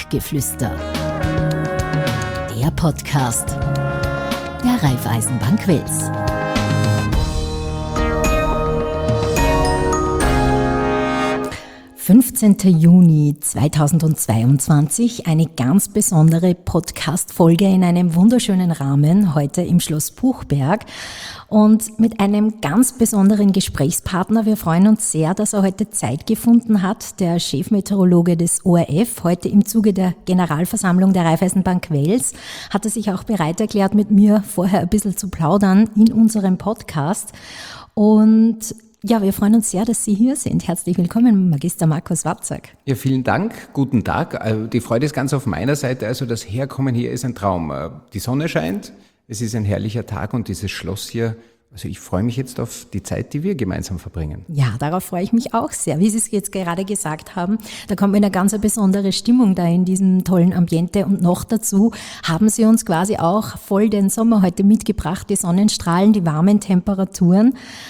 Bankgeflüster. Der Podcast der Raiffeisenbank Wels. »15. Juni 2022, eine ganz besondere Podcast-Folge in einem wunderschönen Rahmen, heute im Schloss Buchberg und mit einem ganz besonderen Gesprächspartner. Wir freuen uns sehr, dass er heute Zeit gefunden hat, der Chefmeteorologe des ORF. Heute im Zuge der Generalversammlung der Raiffeisenbank Wels hat er sich auch bereit erklärt, mit mir vorher ein bisschen zu plaudern in unserem Podcast. Und ja, wir freuen uns sehr, dass Sie hier sind. Herzlich willkommen, Magister Markus Watzak. Ja, vielen Dank. Guten Tag. Die Freude ist ganz auf meiner Seite. Also das Herkommen hier ist ein Traum. Die Sonne scheint, es ist ein herrlicher Tag und dieses Schloss hier, also ich freue mich jetzt auf die Zeit, die wir gemeinsam verbringen. Ja, darauf freue ich mich auch sehr. Wie Sie es jetzt gerade gesagt haben, da kommt eine ganz besondere Stimmung da in diesem tollen Ambiente. Und noch dazu haben Sie uns quasi auch voll den Sommer heute mitgebracht, die Sonnenstrahlen, die warmen Temperaturen.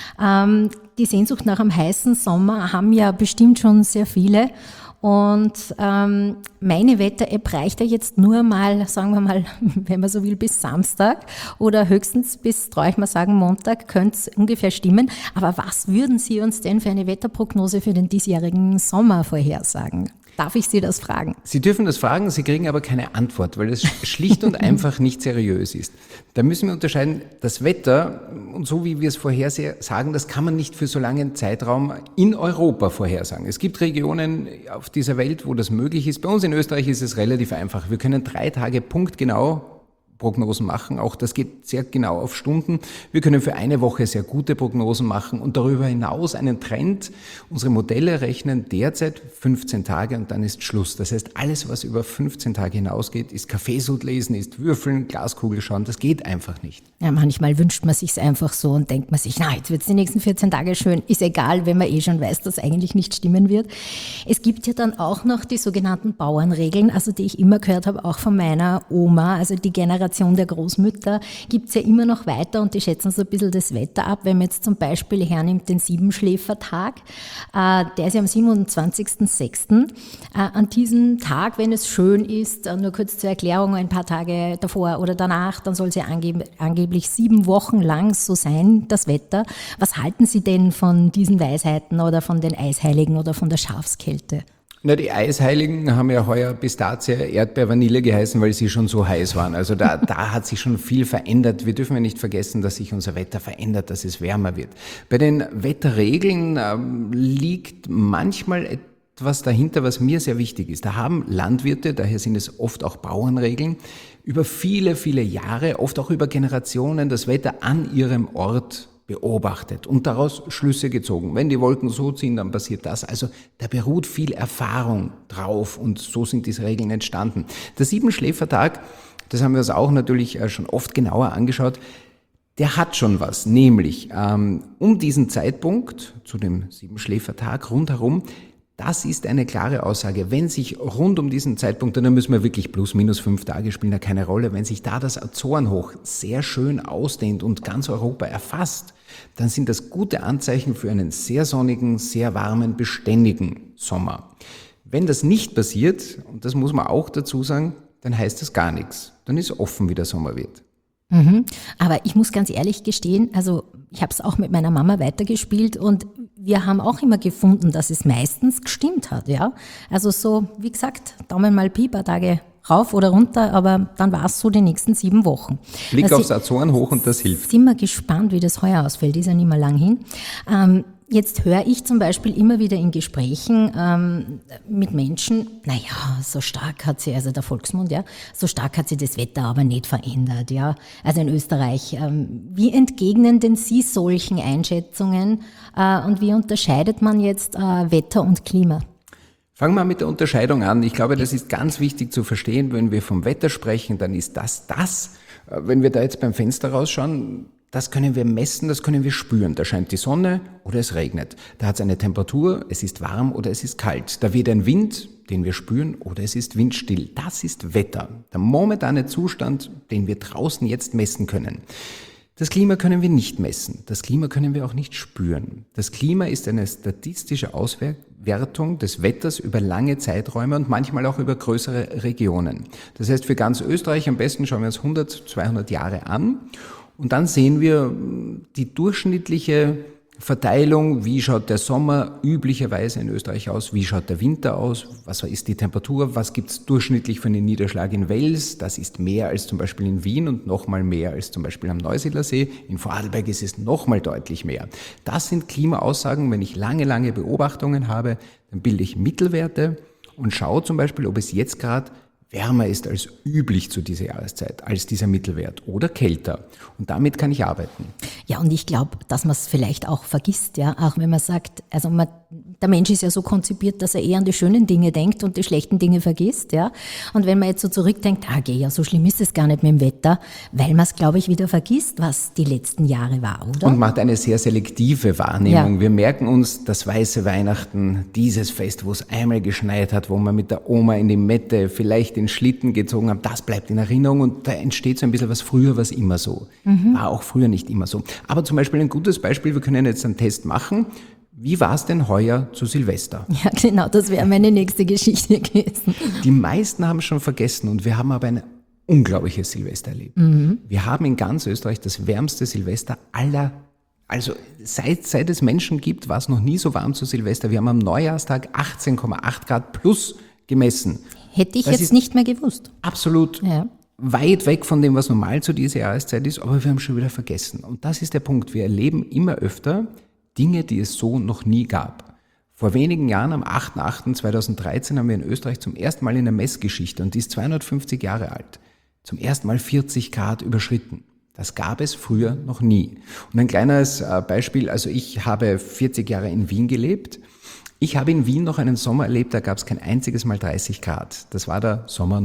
Die Sehnsucht nach einem heißen Sommer haben ja bestimmt schon sehr viele. Und meine Wetter-App reicht ja jetzt nur mal, sagen wir mal, wenn man so will, bis Samstag oder höchstens bis, traue ich mal sagen, Montag könnte es ungefähr stimmen. Aber was würden Sie uns denn für eine Wetterprognose für den diesjährigen Sommer vorhersagen? Darf ich Sie das fragen? Sie dürfen das fragen, Sie kriegen aber keine Antwort, weil es schlicht und einfach nicht seriös ist. Da müssen wir unterscheiden, das Wetter, und so wie wir es vorhersagen, das kann man nicht für so langen Zeitraum in Europa vorhersagen. Es gibt Regionen auf dieser Welt, wo das möglich ist. Bei uns in Österreich ist es relativ einfach. Wir können 3 Tage punktgenau Prognosen machen. Auch das geht sehr genau auf Stunden. Wir können für eine Woche sehr gute Prognosen machen und darüber hinaus einen Trend. Unsere Modelle rechnen derzeit 15 Tage und dann ist Schluss. Das heißt, alles, was über 15 Tage hinausgeht, ist Kaffeesud lesen, ist Würfeln, Glaskugel schauen. Das geht einfach nicht. Ja, manchmal wünscht man sich's einfach so und denkt man sich, na, jetzt wird's die nächsten 14 Tage schön. Ist egal, wenn man schon weiß, dass eigentlich nicht stimmen wird. Es gibt ja dann auch noch die sogenannten Bauernregeln, also die ich immer gehört habe, auch von meiner Oma, also die Generation der Großmütter, gibt's ja immer noch weiter und die schätzen so ein bisschen das Wetter ab. Wenn man jetzt zum Beispiel hernimmt den Siebenschläfertag, der ist ja am 27.06. An diesem Tag, wenn es schön ist, nur kurz zur Erklärung, ein paar Tage davor oder danach, dann soll es ja angeblich 7 Wochen lang so sein, das Wetter. Was halten Sie denn von diesen Weisheiten oder von den Eisheiligen oder von der Schafskälte? Na, die Eisheiligen haben ja heuer Pistazie, Erdbeer, Vanille geheißen, weil sie schon so heiß waren. Also da hat sich schon viel verändert. Wir dürfen ja nicht vergessen, dass sich unser Wetter verändert, dass es wärmer wird. Bei den Wetterregeln liegt manchmal etwas dahinter, was mir sehr wichtig ist. Da haben Landwirte, daher sind es oft auch Bauernregeln, über viele, viele Jahre, oft auch über Generationen das Wetter an ihrem Ort beobachtet und daraus Schlüsse gezogen. Wenn die Wolken so ziehen, dann passiert das. Also da beruht viel Erfahrung drauf und so sind diese Regeln entstanden. Der Siebenschläfertag, das haben wir uns auch natürlich schon oft genauer angeschaut, der hat schon was, nämlich um diesen Zeitpunkt, zu dem Siebenschläfertag rundherum, das ist eine klare Aussage. Wenn sich rund um diesen Zeitpunkt, und dann müssen wir wirklich plus minus 5 Tage, spielen da keine Rolle, wenn sich da das Azorenhoch sehr schön ausdehnt und ganz Europa erfasst, dann sind das gute Anzeichen für einen sehr sonnigen, sehr warmen, beständigen Sommer. Wenn das nicht passiert, und das muss man auch dazu sagen, dann heißt das gar nichts. Dann ist offen, wie der Sommer wird. Aber ich muss ganz ehrlich gestehen, also ich habe es auch mit meiner Mama weitergespielt und wir haben auch immer gefunden, dass es meistens gestimmt hat, ja. Also so, wie gesagt, Daumen mal Pi, paar Tage rauf oder runter, aber dann war es so die nächsten 7 Wochen. Blick aufs Azorenhoch und das hilft. Sind wir gespannt, wie das heuer ausfällt, ist ja nicht mehr lang hin. Jetzt höre ich zum Beispiel immer wieder in Gesprächen mit Menschen, naja, so stark hat sie, also der Volksmund, ja, so stark hat sie das Wetter aber nicht verändert, ja, also in Österreich. Wie entgegnen denn Sie solchen Einschätzungen und wie unterscheidet man jetzt Wetter und Klima? Fangen wir mit der Unterscheidung an. Ich glaube, das ist ganz wichtig zu verstehen, wenn wir vom Wetter sprechen, dann ist das. Wenn wir da jetzt beim Fenster rausschauen, das können wir messen, das können wir spüren. Da scheint die Sonne oder es regnet. Da hat es eine Temperatur, es ist warm oder es ist kalt. Da weht ein Wind, den wir spüren, oder es ist windstill. Das ist Wetter, der momentane Zustand, den wir draußen jetzt messen können. Das Klima können wir nicht messen. Das Klima können wir auch nicht spüren. Das Klima ist eine statistische Auswertung des Wetters über lange Zeiträume und manchmal auch über größere Regionen. Das heißt, für ganz Österreich am besten schauen wir uns 100, 200 Jahre an und dann sehen wir die durchschnittliche Verteilung, wie schaut der Sommer üblicherweise in Österreich aus, wie schaut der Winter aus, was ist die Temperatur, was gibt es durchschnittlich für einen Niederschlag in Wels, das ist mehr als zum Beispiel in Wien und nochmal mehr als zum Beispiel am Neusiedlersee, in Vorarlberg ist es nochmal deutlich mehr. Das sind Klimaaussagen, wenn ich lange Beobachtungen habe, dann bilde ich Mittelwerte und schaue zum Beispiel, ob es jetzt gerade wärmer ist als üblich zu dieser Jahreszeit, als dieser Mittelwert oder kälter. Und damit kann ich arbeiten. Ja, und ich glaube, dass man es vielleicht auch vergisst, ja, auch wenn man sagt, also der Mensch ist ja so konzipiert, dass er eher an die schönen Dinge denkt und die schlechten Dinge vergisst, ja. Und wenn man jetzt so zurückdenkt, ja, so schlimm ist es gar nicht mit dem Wetter, weil man es, glaube ich, wieder vergisst, was die letzten Jahre war, oder? Und macht eine sehr selektive Wahrnehmung. Ja. Wir merken uns das weiße Weihnachten, dieses Fest, wo es einmal geschneit hat, wo man mit der Oma in die Mette vielleicht den Schlitten gezogen hat, das bleibt in Erinnerung und da entsteht so ein bisschen was früher, was immer so. War auch früher nicht immer so. Aber zum Beispiel ein gutes Beispiel, wir können jetzt einen Test machen. Wie war es denn heuer zu Silvester? Ja, genau, das wäre meine nächste Geschichte gewesen. Die meisten haben es schon vergessen und wir haben aber ein unglaubliches Silvester erlebt. Wir haben in ganz Österreich das wärmste Silvester also seit es Menschen gibt, war es noch nie so warm zu Silvester. Wir haben am Neujahrstag 18,8 Grad plus gemessen. Hätte ich jetzt nicht mehr gewusst. Absolut. Ja. Weit weg von dem, was normal zu dieser Jahreszeit ist, aber wir haben schon wieder vergessen. Und das ist der Punkt. Wir erleben immer öfter Dinge, die es so noch nie gab. Vor wenigen Jahren, am 8.8.2013, haben wir in Österreich zum ersten Mal in der Messgeschichte, und die ist 250 Jahre alt, zum ersten Mal 40 Grad überschritten. Das gab es früher noch nie. Und ein kleines Beispiel, also ich habe 40 Jahre in Wien gelebt. Ich habe in Wien noch einen Sommer erlebt, da gab es kein einziges Mal 30 Grad. Das war der Sommer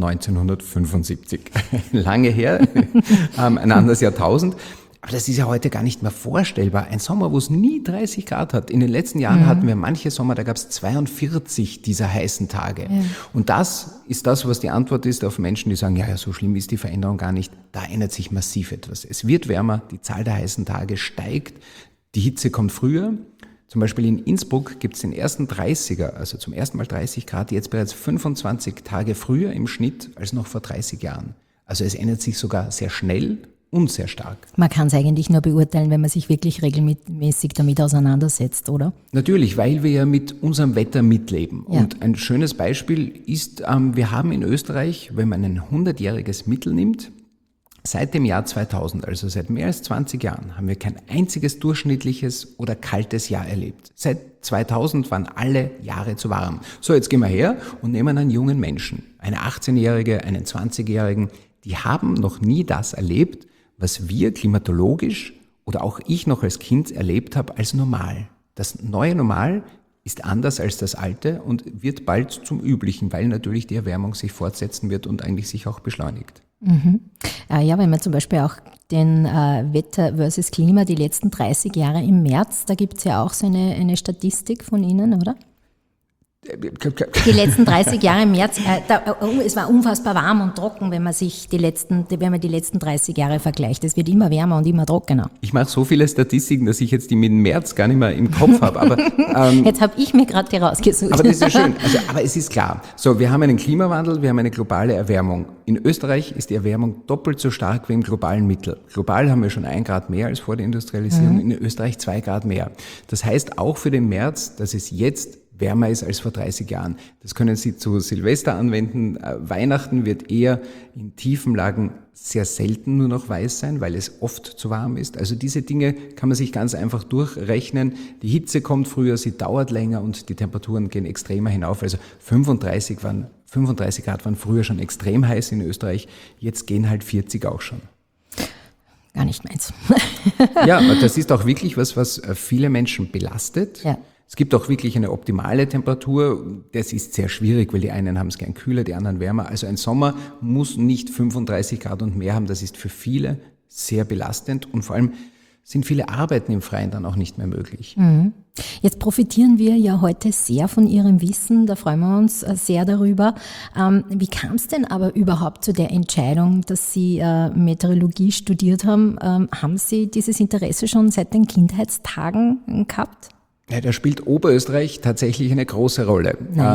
1975. Lange her, ein anderes Jahrtausend. Aber das ist ja heute gar nicht mehr vorstellbar. Ein Sommer, wo es nie 30 Grad hat. In den letzten Jahren hatten wir manche Sommer, da gab es 42 dieser heißen Tage. Ja. Und das ist das, was die Antwort ist auf Menschen, die sagen, ja, so schlimm ist die Veränderung gar nicht. Da ändert sich massiv etwas. Es wird wärmer, die Zahl der heißen Tage steigt, die Hitze kommt früher. Zum Beispiel in Innsbruck gibt es den ersten 30er, also zum ersten Mal 30 Grad, jetzt bereits 25 Tage früher im Schnitt als noch vor 30 Jahren. Also es ändert sich sogar sehr schnell und sehr stark. Man kann es eigentlich nur beurteilen, wenn man sich wirklich regelmäßig damit auseinandersetzt, oder? Natürlich, weil wir ja mit unserem Wetter mitleben. Ja. Und ein schönes Beispiel ist, wir haben in Österreich, wenn man ein 100-jähriges Mittel nimmt, seit dem Jahr 2000, also seit mehr als 20 Jahren, haben wir kein einziges durchschnittliches oder kaltes Jahr erlebt. Seit 2000 waren alle Jahre zu warm. So, jetzt gehen wir her und nehmen einen jungen Menschen, eine 18-Jährige, einen 20-Jährigen, die haben noch nie das erlebt, was wir klimatologisch oder auch ich noch als Kind erlebt habe als normal. Das neue Normal ist anders als das alte und wird bald zum üblichen, weil natürlich die Erwärmung sich fortsetzen wird und eigentlich sich auch beschleunigt. Ja, wenn man zum Beispiel auch den Wetter versus Klima die letzten 30 Jahre im März, da gibt es ja auch so eine Statistik von Ihnen, oder? Die letzten 30 Jahre im März, es war unfassbar warm und trocken, wenn man die letzten 30 Jahre vergleicht. Es wird immer wärmer und immer trockener. Ich mache so viele Statistiken, dass ich jetzt die mit dem März gar nicht mehr im Kopf habe. Aber jetzt habe ich mir gerade die rausgesucht. Aber das ist ja schön. Aber es ist klar. So, wir haben einen Klimawandel, wir haben eine globale Erwärmung. In Österreich ist die Erwärmung doppelt so stark wie im globalen Mittel. Global haben wir schon 1 Grad mehr als vor der Industrialisierung, in Österreich 2 Grad mehr. Das heißt auch für den März, dass es jetzt wärmer ist als vor 30 Jahren. Das können Sie zu Silvester anwenden. Weihnachten wird eher in tiefen Lagen sehr selten nur noch weiß sein, weil es oft zu warm ist. Also diese Dinge kann man sich ganz einfach durchrechnen. Die Hitze kommt früher, sie dauert länger und die Temperaturen gehen extremer hinauf. Also 35 Grad waren früher schon extrem heiß in Österreich. Jetzt gehen halt 40 auch schon. Gar nicht meins. Ja, das ist auch wirklich was viele Menschen belastet. Ja. Es gibt auch wirklich eine optimale Temperatur. Das ist sehr schwierig, weil die einen haben es gern kühler, die anderen wärmer. Also ein Sommer muss nicht 35 Grad und mehr haben. Das ist für viele sehr belastend. Und vor allem sind viele Arbeiten im Freien dann auch nicht mehr möglich. Jetzt profitieren wir ja heute sehr von Ihrem Wissen, da freuen wir uns sehr darüber. Wie kam es denn aber überhaupt zu der Entscheidung, dass Sie Meteorologie studiert haben? Haben Sie dieses Interesse schon seit den Kindheitstagen gehabt? Ja, da spielt Oberösterreich tatsächlich eine große Rolle.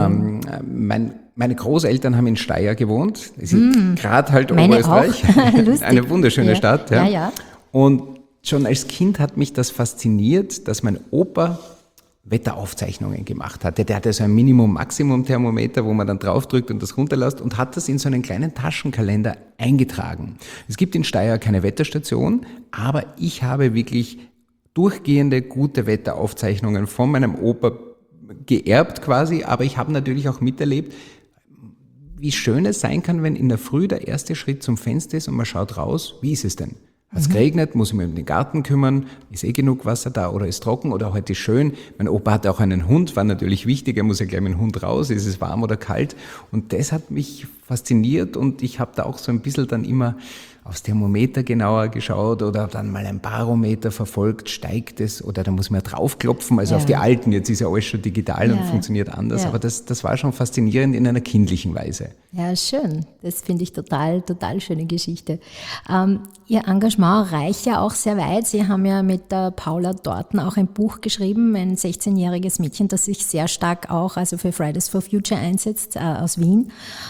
Meine Großeltern haben in Steyr gewohnt, das ist gerade halt Oberösterreich, eine wunderschöne Stadt. Ja. Und schon als Kind hat mich das fasziniert, dass mein Opa Wetteraufzeichnungen gemacht hatte. Der hatte so ein Minimum-Maximum-Thermometer, wo man dann draufdrückt und das runterlässt und hat das in so einen kleinen Taschenkalender eingetragen. Es gibt in Steyr keine Wetterstation, aber ich habe wirklich durchgehende gute Wetteraufzeichnungen von meinem Opa geerbt quasi, aber ich habe natürlich auch miterlebt, wie schön es sein kann, wenn in der Früh der erste Schritt zum Fenster ist und man schaut raus, wie ist es denn? Hat es geregnet, muss ich mich um den Garten kümmern, ist genug Wasser da oder ist trocken oder heute ist schön. Mein Opa hatte auch einen Hund, war natürlich wichtig, er muss ja gleich mit dem Hund raus, ist es warm oder kalt. Und das hat mich fasziniert und ich habe da auch so ein bisschen dann immer aufs Thermometer genauer geschaut oder dann mal ein Barometer verfolgt, steigt es oder da muss man draufklopfen, also auf die alten, jetzt ist ja alles schon digital und funktioniert anders, aber das war schon faszinierend in einer kindlichen Weise. Ja, schön. Das finde ich total schöne Geschichte. Ihr Engagement reicht ja auch sehr weit. Sie haben ja mit der Paula Dorten auch ein Buch geschrieben, ein 16-jähriges Mädchen, das sich sehr stark auch also für Fridays for Future einsetzt, aus Wien.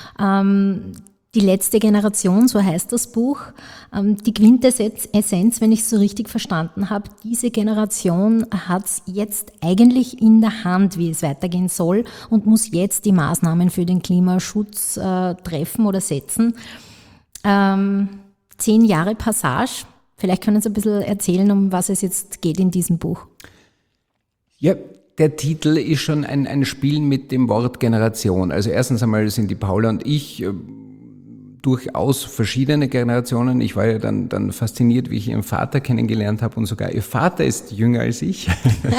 Die letzte Generation, so heißt das Buch. Die Quintessenz, wenn ich es so richtig verstanden habe, diese Generation hat es jetzt eigentlich in der Hand, wie es weitergehen soll und muss jetzt die Maßnahmen für den Klimaschutz treffen oder setzen. 10 Jahre Passage. Vielleicht können Sie ein bisschen erzählen, um was es jetzt geht in diesem Buch. Ja, der Titel ist schon ein Spiel mit dem Wort Generation. Also erstens einmal sind die Paula und ich durchaus verschiedene Generationen. Ich war ja dann fasziniert, wie ich ihren Vater kennengelernt habe und sogar ihr Vater ist jünger als ich.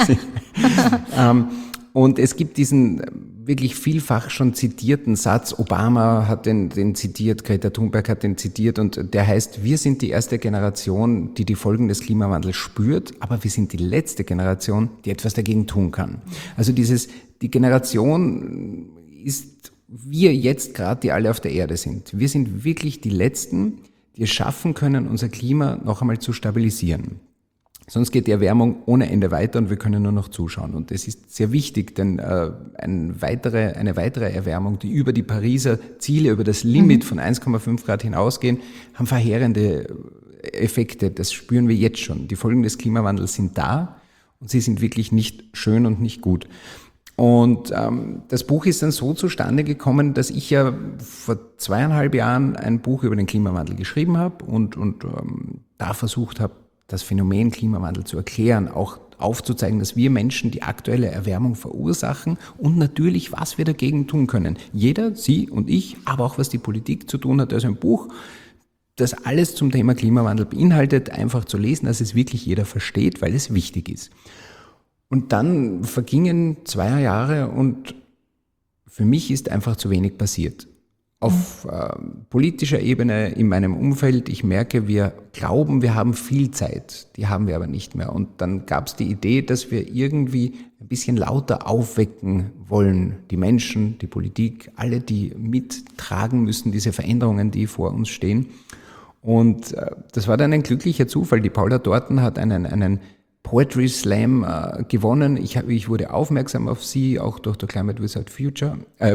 Und es gibt diesen wirklich vielfach schon zitierten Satz, Obama hat den zitiert, Greta Thunberg hat den zitiert und der heißt, wir sind die erste Generation, die Folgen des Klimawandels spürt, aber wir sind die letzte Generation, die etwas dagegen tun kann. Also die Generation ist wir jetzt gerade, die alle auf der Erde sind. Wir sind wirklich die Letzten, die es schaffen können, unser Klima noch einmal zu stabilisieren. Sonst geht die Erwärmung ohne Ende weiter und wir können nur noch zuschauen. Und das ist sehr wichtig, denn eine weitere Erwärmung, die über die Pariser Ziele, über das Limit von 1,5 Grad hinausgehen, haben verheerende Effekte. Das spüren wir jetzt schon. Die Folgen des Klimawandels sind da und sie sind wirklich nicht schön und nicht gut. Und das Buch ist dann so zustande gekommen, dass ich ja vor 2,5 Jahren ein Buch über den Klimawandel geschrieben habe und da versucht habe, das Phänomen Klimawandel zu erklären, auch aufzuzeigen, dass wir Menschen die aktuelle Erwärmung verursachen und natürlich, was wir dagegen tun können. Jeder, Sie und ich, aber auch was die Politik zu tun hat. Also ein Buch, das alles zum Thema Klimawandel beinhaltet, einfach zu lesen, dass es wirklich jeder versteht, weil es wichtig ist. Und dann vergingen 2 Jahre und für mich ist einfach zu wenig passiert. Auf politischer Ebene, in meinem Umfeld, ich merke, wir glauben, wir haben viel Zeit, die haben wir aber nicht mehr. Und dann gab es die Idee, dass wir irgendwie ein bisschen lauter aufwecken wollen, die Menschen, die Politik, alle, die mittragen müssen, diese Veränderungen, die vor uns stehen. Und das war dann ein glücklicher Zufall. Die Paula Dorten hat einen Poetry Slam gewonnen. Ich wurde aufmerksam auf sie, auch durch der Climate Without Future.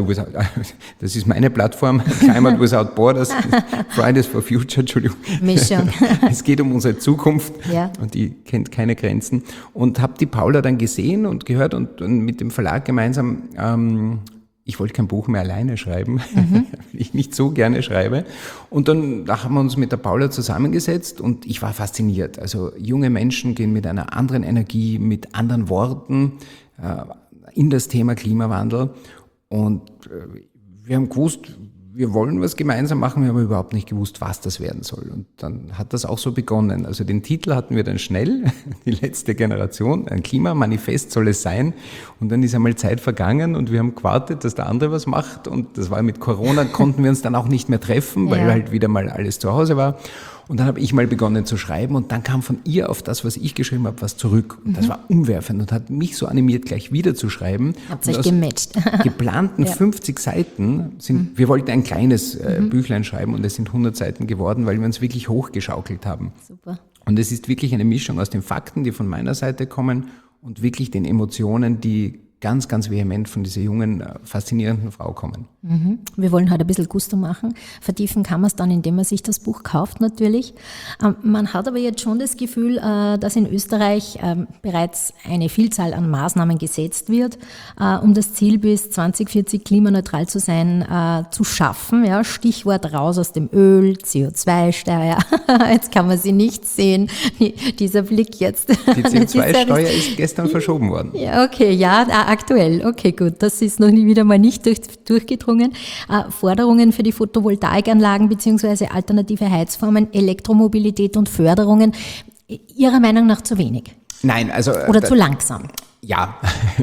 Das ist meine Plattform, Climate Without Borders, Fridays for Future, Entschuldigung. Mischung. Es geht um unsere Zukunft und die kennt keine Grenzen. Und habe die Paula dann gesehen und gehört und mit dem Verlag gemeinsam ich wollte kein Buch mehr alleine schreiben, weil ich nicht so gerne schreibe. Und dann haben wir uns mit der Paula zusammengesetzt und ich war fasziniert. Also junge Menschen gehen mit einer anderen Energie, mit anderen Worten in das Thema Klimawandel. Und wir haben gewusst, wir wollen was gemeinsam machen, wir haben überhaupt nicht gewusst, was das werden soll. Und dann hat das auch so begonnen. Also den Titel hatten wir dann schnell, die letzte Generation, ein Klimamanifest soll es sein. Und dann ist einmal Zeit vergangen und wir haben gewartet, dass der andere was macht. Und das war mit Corona, konnten wir uns dann auch nicht mehr treffen, weil halt wieder mal alles zu Hause war. Und dann habe ich mal begonnen zu schreiben und dann kam von ihr auf das, was ich geschrieben habe, was zurück. Und das war umwerfend und hat mich so animiert, gleich wieder zu schreiben. Habt ihr euch gematcht. Geplanten 50 Seiten wir wollten ein kleines Büchlein schreiben und es sind 100 Seiten geworden, weil wir uns wirklich hochgeschaukelt haben. Super. Und es ist wirklich eine Mischung aus den Fakten, die von meiner Seite kommen und wirklich den Emotionen, die ganz, ganz vehement von dieser jungen, faszinierenden Frau kommen. Wir wollen heute ein bisschen Gusto machen. Vertiefen kann man es dann, indem man sich das Buch kauft natürlich. Man hat aber jetzt schon das Gefühl, dass in Österreich bereits eine Vielzahl an Maßnahmen gesetzt wird, um das Ziel bis 2040 klimaneutral zu sein, zu schaffen. Ja, Stichwort raus aus dem Öl, CO2-Steuer. Jetzt kann man sie nicht sehen. Dieser Blick jetzt. Die CO2-Steuer ist gestern verschoben worden. Ja, okay, ja, aktuell. Okay, gut. Das ist noch wieder mal nicht durchgedrungen. Forderungen für die Photovoltaikanlagen bzw. alternative Heizformen, Elektromobilität und Förderungen. Ihrer Meinung nach zu wenig? Nein, also... Oder zu langsam? Ja,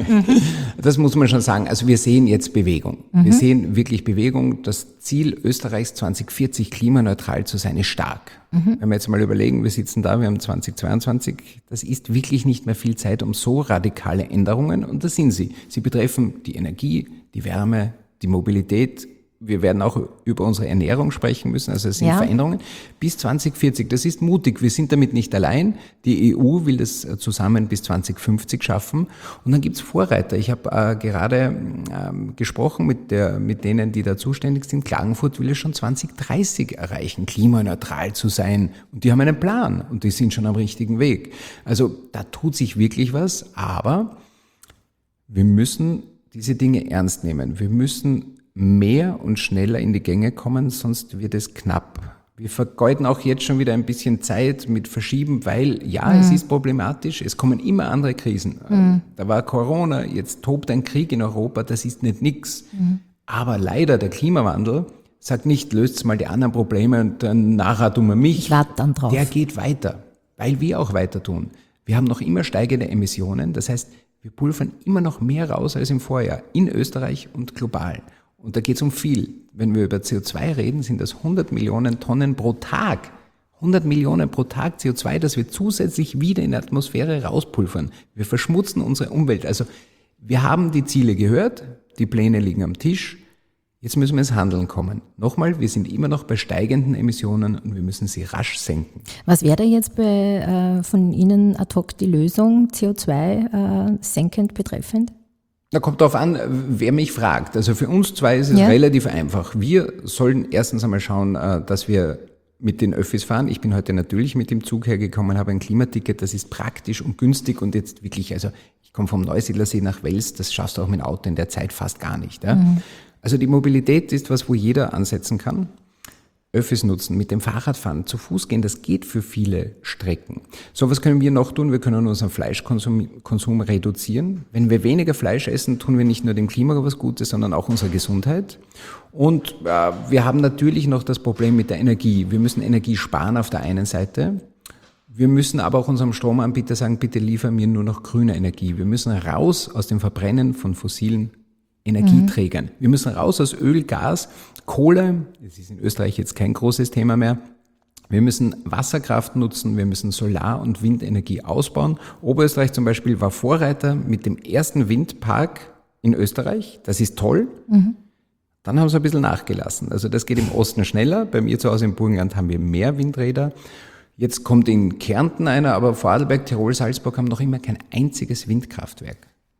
das muss man schon sagen. Also wir sehen jetzt Bewegung. Wir sehen wirklich Bewegung. Das Ziel Österreichs 2040 klimaneutral zu sein ist stark. Wenn wir jetzt mal überlegen, wir sitzen da, wir haben 2022, das ist wirklich nicht mehr viel Zeit um so radikale Änderungen und das sind sie. Sie betreffen die Energie, die Wärme, die Mobilität. Wir werden auch über unsere Ernährung sprechen müssen, also es sind Veränderungen. Bis 2040, das ist mutig, wir sind damit nicht allein. Die EU will das zusammen bis 2050 schaffen und dann gibt's Vorreiter. Ich habe gerade gesprochen mit denen, die da zuständig sind. Klagenfurt will es schon 2030 erreichen, klimaneutral zu sein und die haben einen Plan und die sind schon am richtigen Weg. Also da tut sich wirklich was, aber wir müssen diese Dinge ernst nehmen. Wir müssen mehr und schneller in die Gänge kommen, sonst wird es knapp. Wir vergeuden auch jetzt schon wieder ein bisschen Zeit mit Verschieben, weil es ist problematisch, es kommen immer andere Krisen. Da war Corona, jetzt tobt ein Krieg in Europa, das ist nicht nix. Aber leider der Klimawandel sagt nicht, löst mal die anderen Probleme und dann nachher tun wir mich. Ich warte dann drauf. Der geht weiter, weil wir auch weiter tun. Wir haben noch immer steigende Emissionen, das heißt, wir pulvern immer noch mehr raus als im Vorjahr, in Österreich und global. Und da geht es um viel. Wenn wir über CO2 reden, sind das 100 Millionen Tonnen pro Tag. 100 Millionen pro Tag CO2, das wir zusätzlich wieder in die Atmosphäre rauspulvern. Wir verschmutzen unsere Umwelt. Also wir haben die Ziele gehört, die Pläne liegen am Tisch. Jetzt müssen wir ins Handeln kommen. Nochmal, wir sind immer noch bei steigenden Emissionen und wir müssen sie rasch senken. Was wäre da jetzt von Ihnen ad hoc die Lösung CO2 senkend betreffend? Da kommt darauf an, wer mich fragt. Also für uns zwei ist es relativ einfach. Wir sollen erstens einmal schauen, dass wir mit den Öffis fahren. Ich bin heute natürlich mit dem Zug hergekommen, habe ein Klimaticket, das ist praktisch und günstig und jetzt wirklich, also ich komme vom Neusiedlersee nach Wels, das schaffst du auch mit dem Auto in der Zeit fast gar nicht. Ja? Also die Mobilität ist was, wo jeder ansetzen kann. Öffis nutzen, mit dem Fahrrad fahren, zu Fuß gehen, das geht für viele Strecken. So, was können wir noch tun? Wir können unseren Fleischkonsum reduzieren. Wenn wir weniger Fleisch essen, tun wir nicht nur dem Klima was Gutes, sondern auch unserer Gesundheit. Und wir haben natürlich noch das Problem mit der Energie. Wir müssen Energie sparen auf der einen Seite. Wir müssen aber auch unserem Stromanbieter sagen, bitte liefer mir nur noch grüne Energie. Wir müssen raus aus dem Verbrennen von fossilen Energieträgern. Wir müssen raus aus Öl, Gas, Kohle, das ist in Österreich jetzt kein großes Thema mehr. Wir müssen Wasserkraft nutzen, wir müssen Solar- und Windenergie ausbauen. Oberösterreich zum Beispiel war Vorreiter mit dem ersten Windpark in Österreich. Das ist toll. Dann haben sie ein bisschen nachgelassen. Also das geht im Osten schneller. Bei mir zu Hause im Burgenland haben wir mehr Windräder. Jetzt kommt in Kärnten einer, aber Vorarlberg, Tirol, Salzburg haben noch immer kein einziges Windkraftwerk.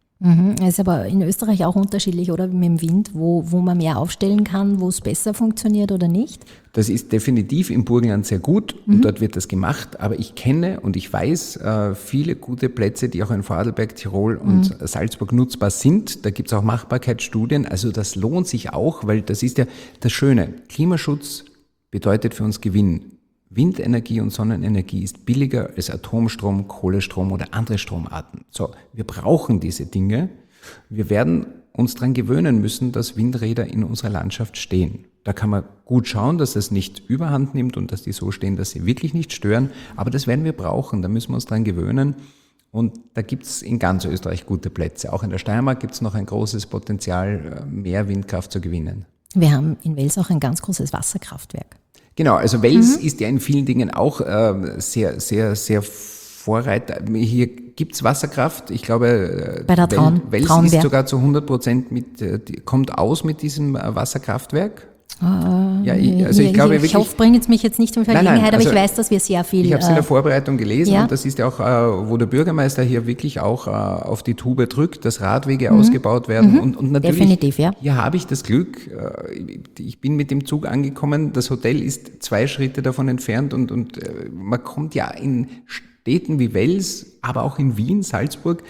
Ist aber in Österreich auch unterschiedlich, oder? Mit dem Wind, wo man mehr aufstellen kann, wo es besser funktioniert oder nicht? Das ist definitiv im Burgenland sehr gut und dort wird das gemacht. Aber ich kenne und ich weiß viele gute Plätze, die auch in Vorarlberg, Tirol und Salzburg nutzbar sind. Da gibt es auch Machbarkeitsstudien. Also das lohnt sich auch, weil das ist ja das Schöne. Klimaschutz bedeutet für uns Gewinn. Windenergie und Sonnenenergie ist billiger als Atomstrom, Kohlestrom oder andere Stromarten. So, wir brauchen diese Dinge. Wir werden uns daran gewöhnen müssen, dass Windräder in unserer Landschaft stehen. Da kann man gut schauen, dass es nicht überhand nimmt und dass die so stehen, dass sie wirklich nicht stören. Aber das werden wir brauchen, da müssen wir uns daran gewöhnen. Und da gibt es in ganz Österreich gute Plätze. Auch in der Steiermark gibt es noch ein großes Potenzial, mehr Windkraft zu gewinnen. Wir haben in Wels auch ein ganz großes Wasserkraftwerk. Genau, also Wels ist ja in vielen Dingen auch sehr, sehr, sehr Vorreiter. Hier gibt's Wasserkraft. Ich glaube, Bei der Wels Traunberg. ist sogar zu 100% kommt aus mit diesem Wasserkraftwerk. Ja, ich glaube wirklich. Ich hoffe, bringt es mich jetzt nicht in Verlegenheit, aber ich weiß, dass wir sehr viel. Ich habe es in der Vorbereitung gelesen ja. und das ist ja auch, wo der Bürgermeister hier wirklich auch auf die Tube drückt, dass Radwege ausgebaut werden und natürlich. Definitiv, ja. Hier habe ich das Glück, ich bin mit dem Zug angekommen, das Hotel ist 2 Schritte davon entfernt und man kommt ja in Städten wie Wels, aber auch in Wien, Salzburg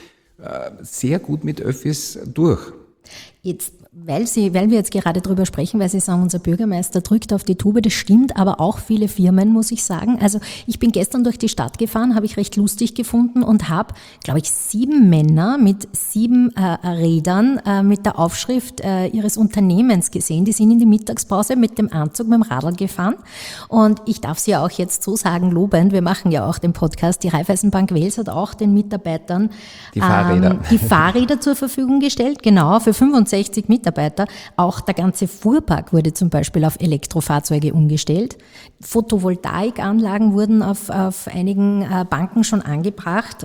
sehr gut mit Öffis durch. Jetzt, weil wir jetzt gerade drüber sprechen, weil Sie sagen, unser Bürgermeister drückt auf die Tube, das stimmt, aber auch viele Firmen, muss ich sagen. Also ich bin gestern durch die Stadt gefahren, habe ich recht lustig gefunden und habe, glaube ich, 7 Männer mit 7 Rädern mit der Aufschrift ihres Unternehmens gesehen. Die sind in die Mittagspause mit dem Anzug, mit dem Radl gefahren und ich darf Sie ja auch jetzt so sagen, lobend, wir machen ja auch den Podcast, die Raiffeisenbank Wels hat auch den Mitarbeitern die Fahrräder zur Verfügung gestellt, genau, für 65 Mitarbeiter. Auch der ganze Fuhrpark wurde zum Beispiel auf Elektrofahrzeuge umgestellt. Photovoltaikanlagen wurden auf einigen Banken schon angebracht.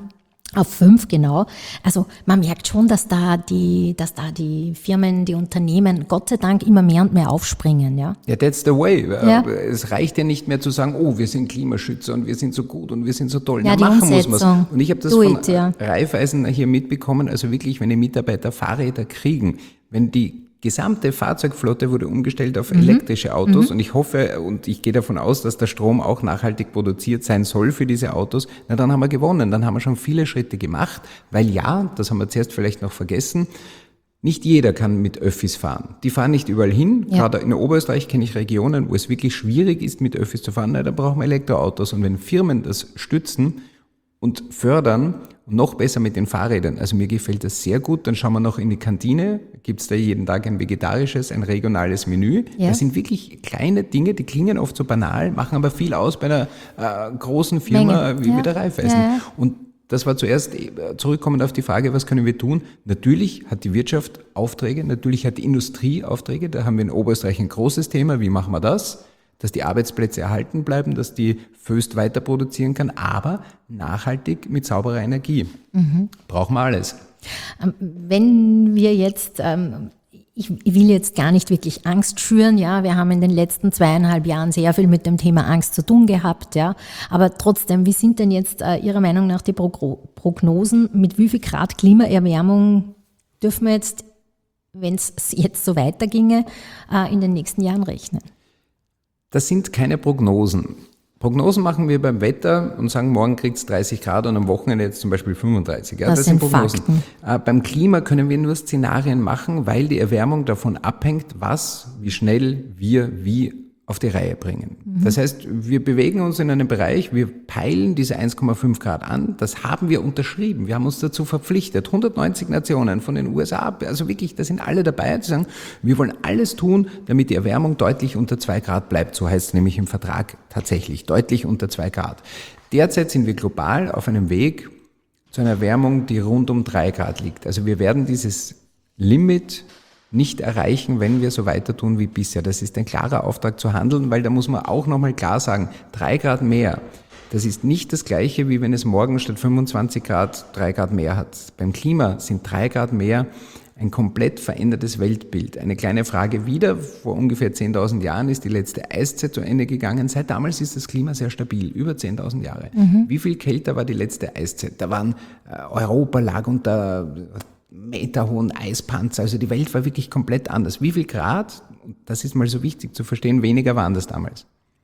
Auf 5 genau. Also man merkt schon, dass da die Firmen, die Unternehmen Gott sei Dank immer mehr und mehr aufspringen. Ja, that's the way. Ja. Es reicht ja nicht mehr zu sagen, oh, wir sind Klimaschützer und wir sind so gut und wir sind so toll. Ja, die machen Umsetzung. muss man es. Und ich habe das von Raiffeisen hier mitbekommen, also wirklich, wenn die Mitarbeiter Fahrräder kriegen, wenn die gesamte Fahrzeugflotte wurde umgestellt auf elektrische Autos und ich hoffe und ich gehe davon aus, dass der Strom auch nachhaltig produziert sein soll für diese Autos, na dann haben wir gewonnen, dann haben wir schon viele Schritte gemacht, weil ja, das haben wir zuerst vielleicht noch vergessen, nicht jeder kann mit Öffis fahren. Die fahren nicht überall hin. Ja. Gerade in Oberösterreich kenne ich Regionen, wo es wirklich schwierig ist, mit Öffis zu fahren, na, da brauchen wir Elektroautos und wenn Firmen das stützen und fördern, noch besser mit den Fahrrädern. Also mir gefällt das sehr gut. Dann schauen wir noch in die Kantine. Gibt es da jeden Tag ein vegetarisches, ein regionales Menü. Ja. Das sind wirklich kleine Dinge, die klingen oft so banal, machen aber viel aus bei einer großen Firma wie der Raiffeisen. Ja. Und das war zuerst, zurückkommend auf die Frage, was können wir tun? Natürlich hat die Wirtschaft Aufträge, natürlich hat die Industrie Aufträge. Da haben wir in Oberösterreich ein großes Thema. Wie machen wir das? Dass die Arbeitsplätze erhalten bleiben, dass die Föst weiter produzieren kann, aber nachhaltig mit sauberer Energie. Brauchen wir alles. Wenn wir jetzt, ich will jetzt gar nicht wirklich Angst schüren, ja, wir haben in den letzten 2,5 Jahren sehr viel mit dem Thema Angst zu tun gehabt, ja, aber trotzdem, wie sind denn jetzt Ihrer Meinung nach die Prognosen, mit wie viel Grad Klimaerwärmung dürfen wir jetzt, wenn es jetzt so weiterginge, in den nächsten Jahren rechnen? Das sind keine Prognosen. Prognosen machen wir beim Wetter und sagen, morgen kriegt es 30 Grad und am Wochenende jetzt zum Beispiel 35. Ja, das sind Prognosen. Beim Klima können wir nur Szenarien machen, weil die Erwärmung davon abhängt, wie schnell wir wie auf die Reihe bringen. Das heißt, wir bewegen uns in einem Bereich, wir peilen diese 1,5 Grad an, das haben wir unterschrieben, wir haben uns dazu verpflichtet, 190 Nationen von den USA, also wirklich, da sind alle dabei, zu sagen, wir wollen alles tun, damit die Erwärmung deutlich unter 2 Grad bleibt, so heißt es nämlich im Vertrag tatsächlich, deutlich unter 2 Grad. Derzeit sind wir global auf einem Weg zu einer Erwärmung, die rund um 3 Grad liegt. Also wir werden dieses Limit nicht erreichen, wenn wir so weiter tun wie bisher. Das ist ein klarer Auftrag zu handeln, weil da muss man auch nochmal klar sagen, 3 Grad mehr, das ist nicht das Gleiche, wie wenn es morgen statt 25 Grad 3 Grad mehr hat. Beim Klima sind 3 Grad mehr ein komplett verändertes Weltbild. Eine kleine Frage wieder, vor ungefähr 10.000 Jahren ist die letzte Eiszeit zu Ende gegangen. Seit damals ist das Klima sehr stabil, über 10.000 Jahre. Wie viel kälter war die letzte Eiszeit? Da waren, Europa lag unter meterhohen Eispanzer, also die Welt war wirklich komplett anders. Wie viel Grad, und das ist mal so wichtig zu verstehen, weniger waren das damals?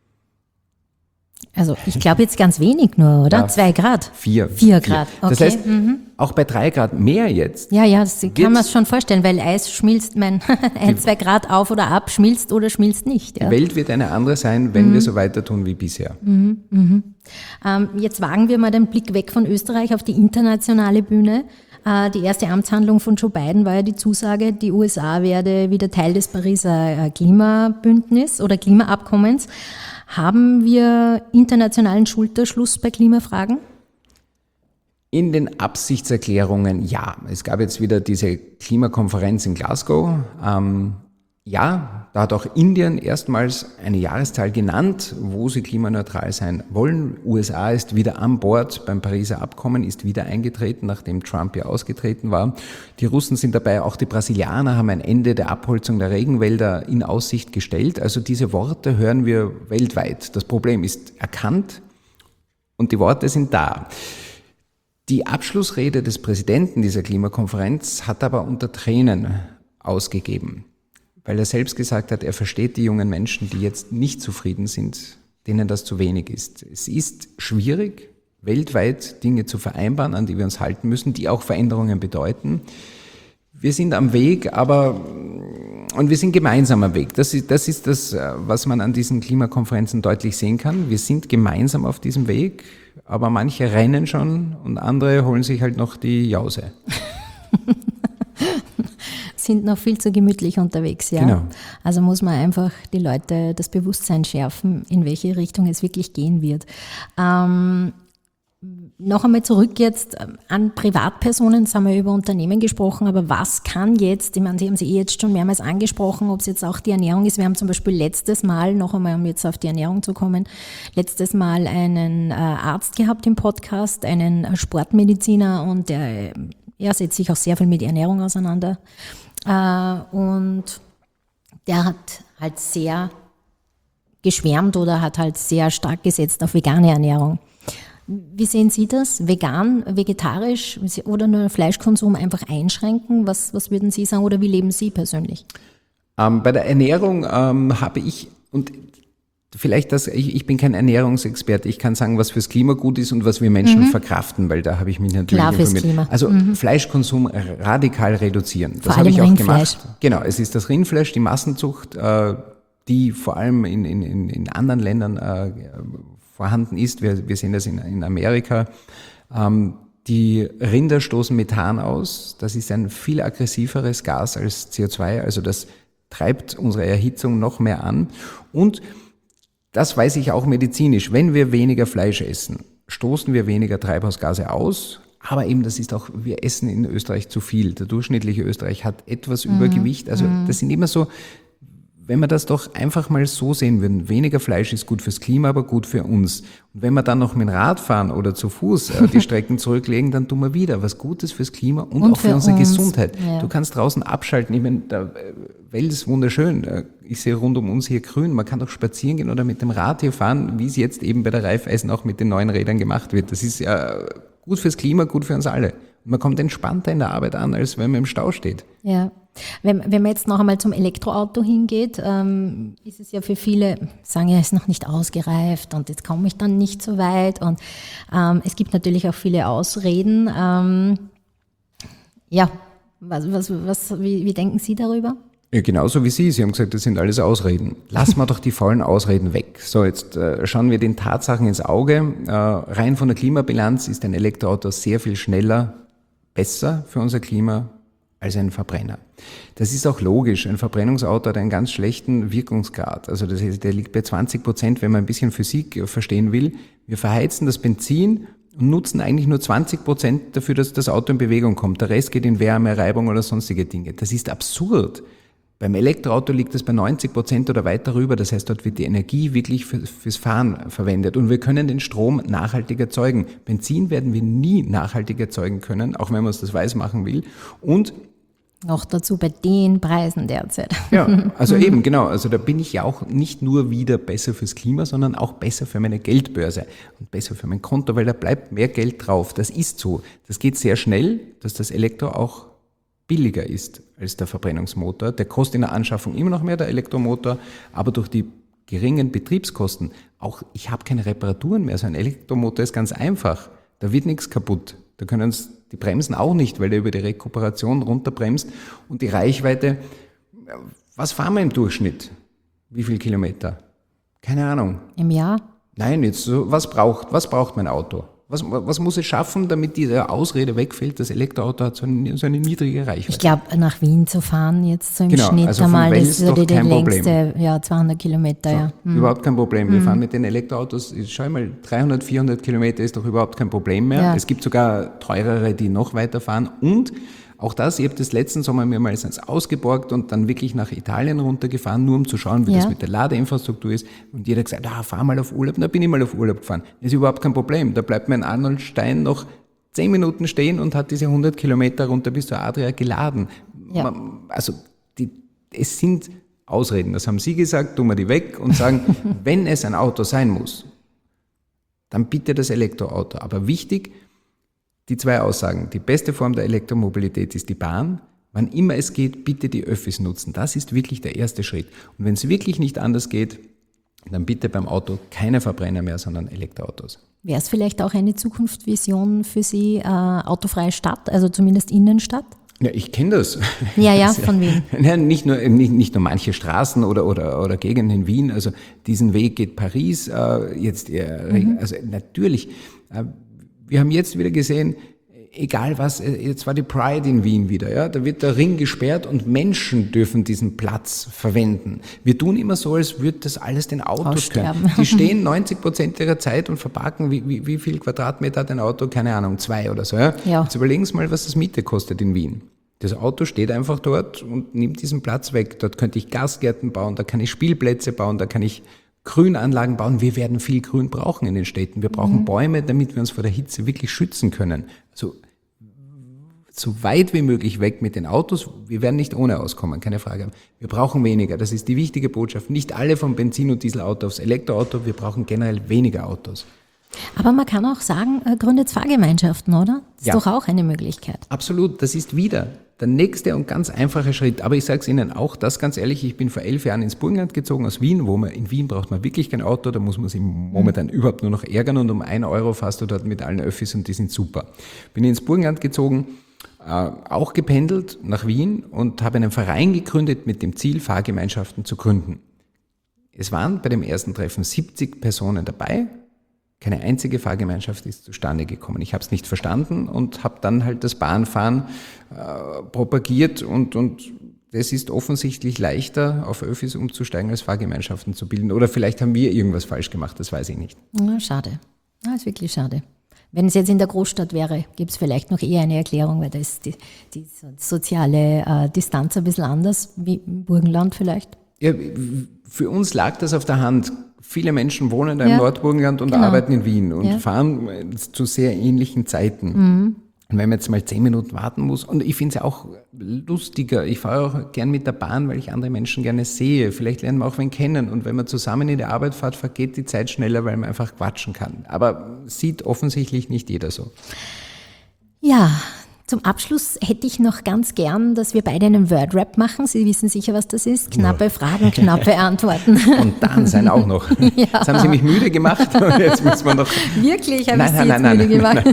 Also ich glaube jetzt ganz wenig nur, oder? Ja, 2 Grad? 4 Grad, okay. Das heißt, auch bei 3 Grad mehr jetzt. Ja, das kann man sich schon vorstellen, weil Eis schmilzt, 1-2 Grad auf oder ab, schmilzt oder schmilzt nicht. Ja. Die Welt wird eine andere sein, wenn wir so weiter tun wie bisher. Jetzt wagen wir mal den Blick weg von Österreich auf die internationale Bühne. Die erste Amtshandlung von Joe Biden war ja die Zusage, die USA werde wieder Teil des Pariser Klimabündnis oder Klimaabkommens. Haben wir internationalen Schulterschluss bei Klimafragen? In den Absichtserklärungen ja. Es gab jetzt wieder diese Klimakonferenz in Glasgow. Ja, da hat auch Indien erstmals eine Jahreszahl genannt, wo sie klimaneutral sein wollen. USA ist wieder an Bord beim Pariser Abkommen, ist wieder eingetreten, nachdem Trump ja ausgetreten war. Die Russen sind dabei, auch die Brasilianer haben ein Ende der Abholzung der Regenwälder in Aussicht gestellt. Also diese Worte hören wir weltweit. Das Problem ist erkannt und die Worte sind da. Die Abschlussrede des Präsidenten dieser Klimakonferenz hat aber unter Tränen ausgegeben, weil er selbst gesagt hat, er versteht die jungen Menschen, die jetzt nicht zufrieden sind, denen das zu wenig ist. Es ist schwierig, weltweit Dinge zu vereinbaren, an die wir uns halten müssen, die auch Veränderungen bedeuten. Wir sind am Weg, und wir sind gemeinsam am Weg. Das ist das, was man an diesen Klimakonferenzen deutlich sehen kann. Wir sind gemeinsam auf diesem Weg, aber manche rennen schon und andere holen sich halt noch die Jause. Sind noch viel zu gemütlich unterwegs, ja. Genau. Also muss man einfach die Leute das Bewusstsein schärfen, in welche Richtung es wirklich gehen wird. Noch einmal zurück jetzt an Privatpersonen, jetzt haben wir über Unternehmen gesprochen, aber was kann jetzt, ich meine, Sie haben sie jetzt schon mehrmals angesprochen, ob es jetzt auch die Ernährung ist. Wir haben zum Beispiel letztes Mal, noch einmal um jetzt auf die Ernährung zu kommen, letztes Mal einen Arzt gehabt im Podcast, einen Sportmediziner und der setzt sich auch sehr viel mit Ernährung auseinander. Und der hat halt sehr geschwärmt oder hat halt sehr stark gesetzt auf vegane Ernährung. Wie sehen Sie das? Vegan, vegetarisch oder nur Fleischkonsum einfach einschränken? Was würden Sie sagen oder wie leben Sie persönlich? Bei der Ernährung habe ich, und vielleicht ich bin kein Ernährungsexperte, ich kann sagen, was fürs Klima gut ist und was wir Menschen verkraften, weil da habe ich mich natürlich klar fürs Klima. Also Fleischkonsum radikal reduzieren. Das habe ich auch gemacht. Genau, es ist das Rindfleisch, die Massenzucht, die vor allem in anderen Ländern vorhanden ist. Wir sehen das in Amerika. Die Rinder stoßen Methan aus. Das ist ein viel aggressiveres Gas als CO2, also das treibt unsere Erhitzung noch mehr an. Und das weiß ich auch medizinisch. Wenn wir weniger Fleisch essen, stoßen wir weniger Treibhausgase aus. Aber eben, das ist auch, wir essen in Österreich zu viel. Der durchschnittliche Österreich hat etwas Übergewicht. Also das sind immer so, wenn wir das doch einfach mal so sehen würden, weniger Fleisch ist gut fürs Klima, aber gut für uns. Und wenn wir dann noch mit dem Rad fahren oder zu Fuß die Strecken zurücklegen, dann tun wir wieder was Gutes fürs Klima und auch für unsere Gesundheit. Ja. Du kannst draußen abschalten. Ich meine, der Welt ist wunderschön. Ich sehe rund um uns hier grün. Man kann doch spazieren gehen oder mit dem Rad hier fahren, wie es jetzt eben bei der Raiffeisen auch mit den neuen Rädern gemacht wird. Das ist ja gut fürs Klima, gut für uns alle. Und man kommt entspannter in der Arbeit an, als wenn man im Stau steht. Ja. Wenn man jetzt noch einmal zum Elektroauto hingeht, ist es ja für viele, sagen ja, es ist noch nicht ausgereift und jetzt komme ich dann nicht so weit. Und es gibt natürlich auch viele Ausreden. Wie denken Sie darüber? Ja, genauso wie Sie. Sie haben gesagt, das sind alles Ausreden. Lassen wir doch die faulen Ausreden weg. So, jetzt schauen wir den Tatsachen ins Auge. Rein von der Klimabilanz ist ein Elektroauto sehr viel schneller, besser für unser Klima als ein Verbrenner. Das ist auch logisch. Ein Verbrennungsauto hat einen ganz schlechten Wirkungsgrad. Also das heißt, der liegt bei 20%, wenn man ein bisschen Physik verstehen will. Wir verheizen das Benzin und nutzen eigentlich nur 20% dafür, dass das Auto in Bewegung kommt. Der Rest geht in Wärme, Reibung oder sonstige Dinge. Das ist absurd. Beim Elektroauto liegt es bei 90% oder weit darüber. Das heißt, dort wird die Energie wirklich fürs Fahren verwendet. Und wir können den Strom nachhaltig erzeugen. Benzin werden wir nie nachhaltig erzeugen können, auch wenn man uns das weiß machen will. Und noch dazu bei den Preisen derzeit. Ja, also eben, genau. Also da bin ich ja auch nicht nur wieder besser fürs Klima, sondern auch besser für meine Geldbörse und besser für mein Konto, weil da bleibt mehr Geld drauf. Das ist so. Das geht sehr schnell, dass das Elektro auch billiger ist als der Verbrennungsmotor. Der kostet in der Anschaffung immer noch mehr, der Elektromotor, aber durch die geringen Betriebskosten, auch ich habe keine Reparaturen mehr. So ein Elektromotor ist ganz einfach. Da wird nichts kaputt. Da können uns die Bremsen auch nicht, weil der über die Rekuperation runterbremst. Und die Reichweite, was fahren wir im Durchschnitt? Wie viel Kilometer? Keine Ahnung. Im Jahr? Nein, jetzt so, was braucht mein Auto? Was muss es schaffen, damit diese Ausrede wegfällt, das Elektroauto hat so eine niedrige Reichweite? Ich glaube, nach Wien zu fahren jetzt so im Schnitt also einmal, das würde die längste, 200 Kilometer. So, ja. Überhaupt kein Problem. Wir fahren mit den Elektroautos, schau mal, 300, 400 Kilometer ist doch überhaupt kein Problem mehr. Ja. Es gibt sogar teurere, die noch weiter fahren und Auch das, ich habe das letzten Sommer mehrmals ausgeborgt und dann wirklich nach Italien runtergefahren, nur um zu schauen, wie das mit der Ladeinfrastruktur ist. Und jeder hat gesagt, fahr mal auf Urlaub. Da bin ich mal auf Urlaub gefahren. Das ist überhaupt kein Problem. Da bleibt mein Arnoldstein noch 10 Minuten stehen und hat diese 100 Kilometer runter bis zur Adria geladen. Ja. Es sind Ausreden, das haben Sie gesagt, tun wir die weg und sagen, wenn es ein Auto sein muss, dann bitte das Elektroauto. Aber wichtig, die 2 Aussagen. Die beste Form der Elektromobilität ist die Bahn. Wann immer es geht, bitte die Öffis nutzen. Das ist wirklich der erste Schritt. Und wenn es wirklich nicht anders geht, dann bitte beim Auto keine Verbrenner mehr, sondern Elektroautos. Wäre es vielleicht auch eine Zukunftsvision für Sie, autofreie Stadt, also zumindest Innenstadt? Ja, ich kenne das. Ja, von Wien. Ja, nicht nur manche Straßen oder Gegenden in Wien. Also diesen Weg geht Paris jetzt eher. Also natürlich. Wir haben jetzt wieder gesehen, egal was, jetzt war die Pride in Wien wieder, ja, da wird der Ring gesperrt und Menschen dürfen diesen Platz verwenden. Wir tun immer so, als würde das alles den Autos können. Die stehen 90% ihrer Zeit und verparken, wie viel Quadratmeter hat ein Auto? Keine Ahnung, 2 oder so. Ja? Jetzt überlegen Sie mal, was das Miete kostet in Wien. Das Auto steht einfach dort und nimmt diesen Platz weg. Dort könnte ich Gastgärten bauen, da kann ich Spielplätze bauen, da kann ich Grünanlagen bauen. Wir werden viel Grün brauchen in den Städten. Wir brauchen Bäume, damit wir uns vor der Hitze wirklich schützen können. Also so weit wie möglich weg mit den Autos. Wir werden nicht ohne auskommen, keine Frage. Wir brauchen weniger. Das ist die wichtige Botschaft. Nicht alle vom Benzin- und Dieselauto aufs Elektroauto. Wir brauchen generell weniger Autos. Aber man kann auch sagen, gründet Fahrgemeinschaften, oder? Das ist doch auch eine Möglichkeit. Absolut. Das ist wieder der nächste und ganz einfache Schritt. Aber ich sage es Ihnen auch, das ganz ehrlich, ich bin vor 11 Jahren ins Burgenland gezogen aus Wien, in Wien braucht man wirklich kein Auto, da muss man sich momentan überhaupt nur noch ärgern und um 1 Euro fährst du dort mit allen Öffis und die sind super. Bin ins Burgenland gezogen, auch gependelt nach Wien und habe einen Verein gegründet mit dem Ziel, Fahrgemeinschaften zu gründen. Es waren bei dem ersten Treffen 70 Personen dabei. Keine einzige Fahrgemeinschaft ist zustande gekommen. Ich habe es nicht verstanden und habe dann halt das Bahnfahren propagiert und es ist offensichtlich leichter, auf Öffis umzusteigen, als Fahrgemeinschaften zu bilden. Oder vielleicht haben wir irgendwas falsch gemacht, das weiß ich nicht. Ja, schade. Das ist wirklich schade. Wenn es jetzt in der Großstadt wäre, gibt es vielleicht noch eher eine Erklärung, weil da ist die soziale Distanz ein bisschen anders, wie im Burgenland vielleicht. Ja, für uns lag das auf der Hand. Viele Menschen wohnen da im Nordburgenland und arbeiten in Wien und fahren zu sehr ähnlichen Zeiten. Und wenn man jetzt mal 10 Minuten warten muss, und ich finde es ja auch lustiger, ich fahre auch gern mit der Bahn, weil ich andere Menschen gerne sehe. Vielleicht lernen wir auch wen kennen und wenn man zusammen in die Arbeit fährt, vergeht die Zeit schneller, weil man einfach quatschen kann. Aber sieht offensichtlich nicht jeder so. Ja, zum Abschluss hätte ich noch ganz gern, dass wir beide einen Word-Rap machen. Sie wissen sicher, was das ist. Knappe Fragen, knappe Antworten. Und dann sein auch noch. Ja. Das haben Sie mich müde gemacht. Jetzt müssen wir noch. Wirklich, habe ich Sie jetzt müde gemacht.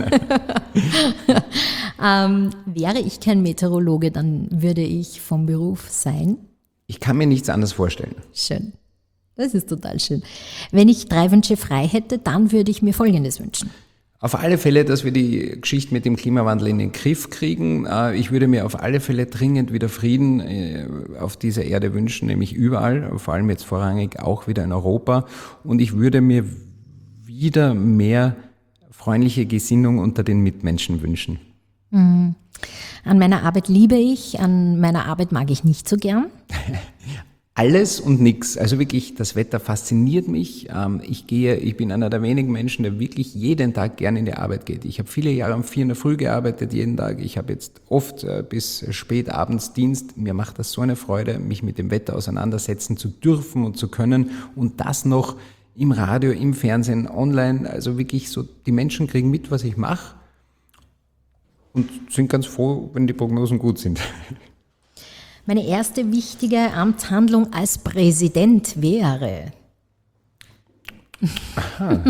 Wäre ich kein Meteorologe, dann würde ich vom Beruf sein? Ich kann mir nichts anderes vorstellen. Schön. Das ist total schön. Wenn ich 3 Wünsche frei hätte, dann würde ich mir Folgendes wünschen. Auf alle Fälle, dass wir die Geschichte mit dem Klimawandel in den Griff kriegen. Ich würde mir auf alle Fälle dringend wieder Frieden auf dieser Erde wünschen, nämlich überall, vor allem jetzt vorrangig auch wieder in Europa. Und ich würde mir wieder mehr freundliche Gesinnung unter den Mitmenschen wünschen. Mhm. An meiner Arbeit liebe ich, an meiner Arbeit mag ich nicht so gern. Alles und nix. Also wirklich, das Wetter fasziniert mich. Ich bin einer der wenigen Menschen, der wirklich jeden Tag gerne in die Arbeit geht. Ich habe viele Jahre um 4 in der Früh gearbeitet, jeden Tag. Ich habe jetzt oft bis spät abends Dienst. Mir macht das so eine Freude, mich mit dem Wetter auseinandersetzen zu dürfen und zu können. Und das noch im Radio, im Fernsehen, online. Also wirklich so, die Menschen kriegen mit, was ich mache und sind ganz froh, wenn die Prognosen gut sind. Meine erste wichtige Amtshandlung als Präsident wäre? Aha.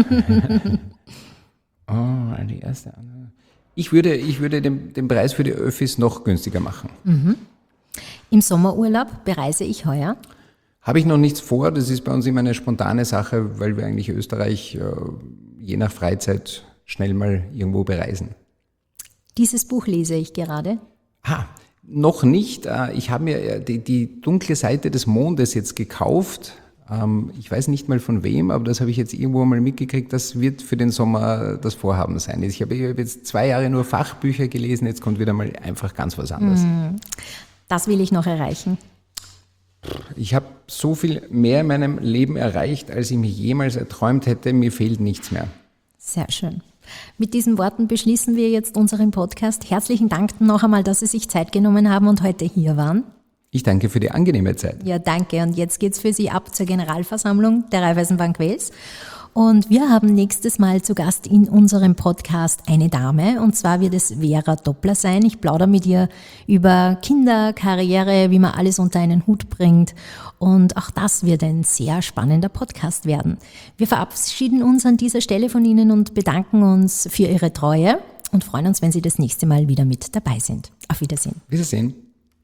Oh, die erste. Ich würde den Preis für die Öffis noch günstiger machen. Mhm. Im Sommerurlaub bereise ich heuer? Habe ich noch nichts vor. Das ist bei uns immer eine spontane Sache, weil wir eigentlich Österreich je nach Freizeit schnell mal irgendwo bereisen. Dieses Buch lese ich gerade. Noch nicht. Ich habe mir die dunkle Seite des Mondes jetzt gekauft Ich weiß nicht mal von wem, aber das habe ich jetzt irgendwo mal mitgekriegt, das wird für den Sommer das Vorhaben sein. Ich habe jetzt 2 Jahre nur Fachbücher gelesen, jetzt kommt wieder mal einfach ganz was anderes. Das will ich noch erreichen. Ich habe so viel mehr in meinem Leben erreicht, als ich mir jemals erträumt hätte. Mir fehlt nichts mehr. Sehr schön. Mit diesen Worten beschließen wir jetzt unseren Podcast. Herzlichen Dank noch einmal, dass Sie sich Zeit genommen haben und heute hier waren. Ich danke für die angenehme Zeit. Ja, danke. Und jetzt geht's für Sie ab zur Generalversammlung der Raiffeisenbank Wels. Und wir haben nächstes Mal zu Gast in unserem Podcast eine Dame. Und zwar wird es Vera Doppler sein. Ich plaudere mit ihr über Kinder, Karriere, wie man alles unter einen Hut bringt. Und auch das wird ein sehr spannender Podcast werden. Wir verabschieden uns an dieser Stelle von Ihnen und bedanken uns für Ihre Treue und freuen uns, wenn Sie das nächste Mal wieder mit dabei sind. Auf Wiedersehen. Wiedersehen.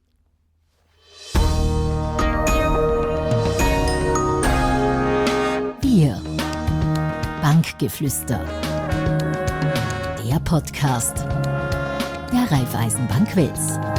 Wir, Bankgeflüster, der Podcast der Raiffeisenbank Wels.